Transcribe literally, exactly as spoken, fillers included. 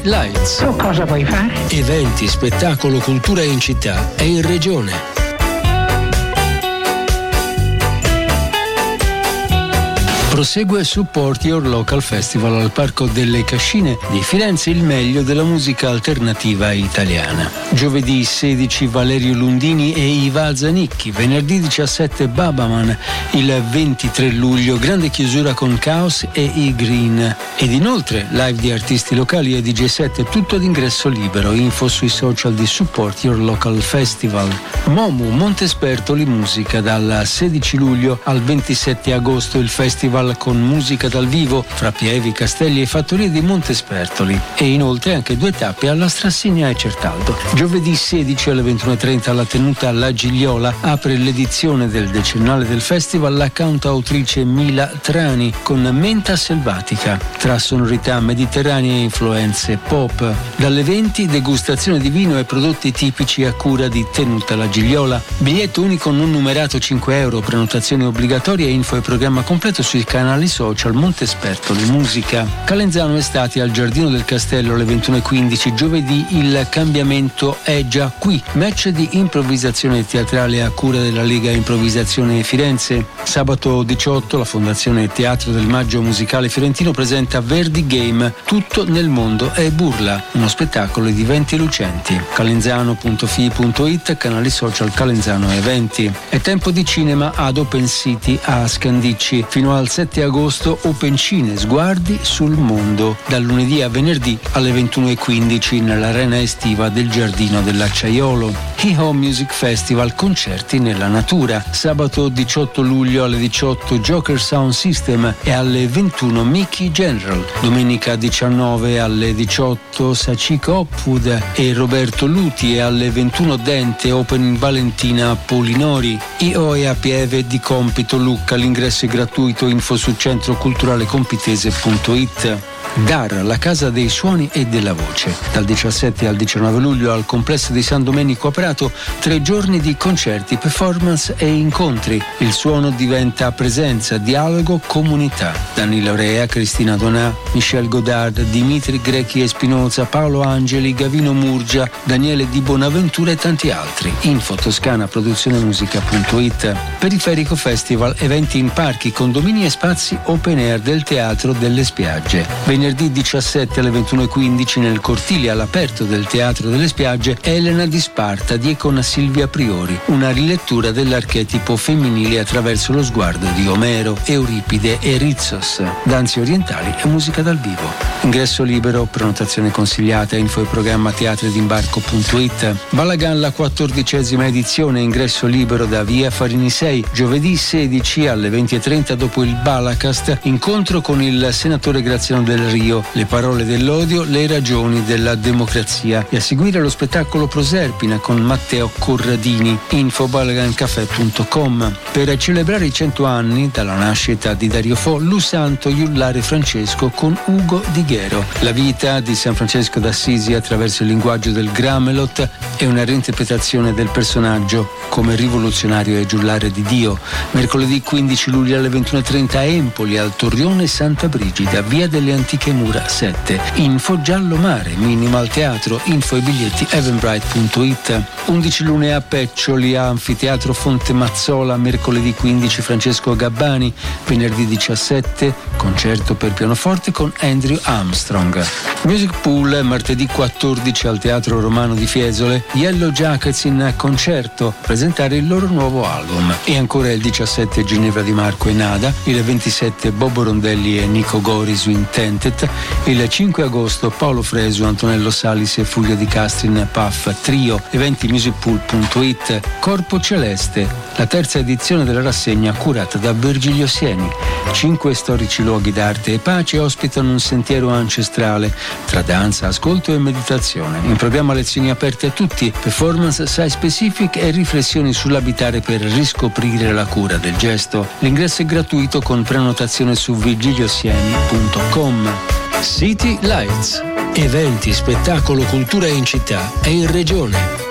Lights. Tu cosa vuoi fare? Eventi, spettacolo, cultura in città e in regione. Prosegue Support Your Local Festival al Parco delle Cascine di Firenze, il meglio della musica alternativa italiana. Giovedì sedici Valerio Lundini e Iva Zanicchi, venerdì diciassette Babaman, il ventitré luglio grande chiusura con Chaos e i Green ed inoltre live di artisti locali e D J set, tutto ad ingresso libero. Info sui social di Support Your Local Festival. Momu Montespertoli musica dal sedici luglio al ventisette agosto, il festival con musica dal vivo fra Pievi, Castelli e fattorie di Montespertoli e inoltre anche due tappe alla Strassigna e Certaldo. Giovedì sedici alle ventuno e trenta alla tenuta La Gigliola apre l'edizione del decennale del festival la cantautrice Mila Trani con Menta Selvatica, tra sonorità mediterranee e influenze pop. Dalle venti degustazione di vino e prodotti tipici a cura di Tenuta La Gigliola. Biglietto unico non numerato cinque euro, prenotazione obbligatoria, info e programma completo sui canali social Montespertoli Musica. Calenzano Estati al Giardino del Castello alle ventuno e quindici. Giovedì il cambiamento è già qui. Match di improvvisazione teatrale a cura della Lega Improvvisazione Firenze. Sabato diciotto la Fondazione Teatro del Maggio Musicale Fiorentino presenta Verdi Game, tutto nel mondo è burla, uno spettacolo di venti lucenti. calenzano punto fi punto it, canali social Calenzano Eventi. È tempo di cinema ad Open City a Scandicci. Fino al sette agosto Open Cine, sguardi sul mondo, dal lunedì a venerdì alle ventuno e quindici nell'arena estiva del Giardino dell'Acciaiolo. Hi-Ho Music Festival, concerti nella natura. Sabato diciotto luglio alle diciotto Joker Sound System e alle ventuno Mickey General. Domenica diciannove alle diciotto Sachiko Hopwood e Roberto Luti e alle ventuno Dente Open Valentina Polinori. Io e a Pieve di Compito Lucca, l'ingresso è gratuito, info su centro culturale compitese punto it. Dar, la casa dei suoni e della voce. Dal diciassette al diciannove luglio al complesso di San Domenico a Prato, tre giorni di concerti, performance e incontri. Il suono diventa presenza, dialogo, comunità. Danilo Rea, Cristina Donà, Michel Godard, Dimitri Grechi e Spinoza, Paolo Angeli, Gavino Murgia, Daniele Di Bonaventura e tanti altri. Info toscana produzione musica punto it. Periferico Festival, eventi in parchi, condomini e spazi open air del Teatro delle Spiagge. Venerdì diciassette alle ventuno e quindici nel cortile all'aperto del Teatro delle Spiagge Elena di Sparta di con Silvia Priori, una rilettura dell'archetipo femminile attraverso lo sguardo di Omero, Euripide e Rizos, danze orientali e musica dal vivo. Ingresso libero, prenotazione consigliata, info e programma teatrodimbarco punto it. Balagan, la quattordicesima edizione, ingresso libero da via Farini sei, giovedì sedici alle venti e trenta dopo il Balacast, incontro con il senatore Graziano del Rio, le parole dell'odio, le ragioni della democrazia, e a seguire lo spettacolo Proserpina con Matteo Corradini. Info balagancafè punto com. Per celebrare i cento anni dalla nascita di Dario Fo, Lusanto Iullare Francesco con Ugo Di Ghero. La vita di San Francesco d'Assisi attraverso il linguaggio del Gramelot è una reinterpretazione del personaggio come rivoluzionario e giullare di Dio. Mercoledì quindici luglio alle ventuno e trenta a Empoli, al Torrione Santa Brigida, via delle Antiche Mura sette. Info Giallo Mare, Minimal Teatro, info e biglietti eventbrite punto it. undici lune a Peccioli, a Anfiteatro Fonte Mazzola, mercoledì quindici Francesco Gabbani, venerdì diciassette concerto per pianoforte con Andrew Armstrong. Music Pool, martedì quattordici al Teatro Romano di Fiesole, Yellow Jackets in concerto, presentare il loro nuovo album. E ancora il diciassette Ginevra Di Marco e Nada, il ventisette Bobo Rondelli e Nico Gori su Intentet, il cinque agosto Paolo Fresu, Antonello Salis e Fulvio Di Castrin Puff Trio. Eventi musicpool punto it. Corpo Celeste, la terza edizione della rassegna curata da Virgilio Sieni. Cinque storici luoghi d'arte e pace ospitano un sentiero ancestrale tra danza, ascolto e meditazione. In programma lezioni aperte a tutti, performance site specific e riflessioni sull'abitare per riscoprire la cura del gesto. L'ingresso è gratuito con prenotazione su virgiliosieni punto com. City Lights, eventi, spettacolo, cultura in città e in regione.